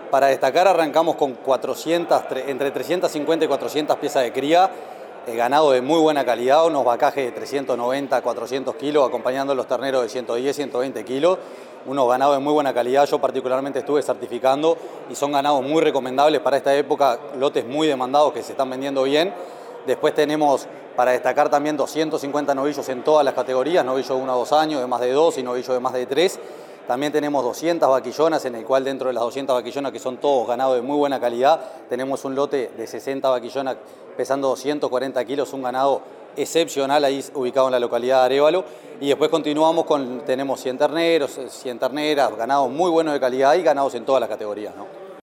Para destacar arrancamos con 400, entre 350 y 400 piezas de cría, ganado de muy buena calidad, unos vacajes de 390, 400 kilos, acompañando a los terneros de 110, 120 kilos, unos ganados de muy buena calidad. Yo particularmente estuve certificando y son ganados muy recomendables para esta época, lotes muy demandados que se están vendiendo bien. Después tenemos, para destacar también, 250 novillos en todas las categorías, novillos de 1 a 2 años, de más de 2 y novillos de más de 3. También tenemos 200 vaquillonas, en el cual dentro de las 200 vaquillonas, que son todos ganados de muy buena calidad, tenemos un lote de 60 vaquillonas pesando 240 kilos, un ganado excepcional ahí ubicado en la localidad de Arévalo. Y después continuamos tenemos 100 terneros, 100 terneras, ganados muy buenos de calidad y ganados en todas las categorías, ¿no?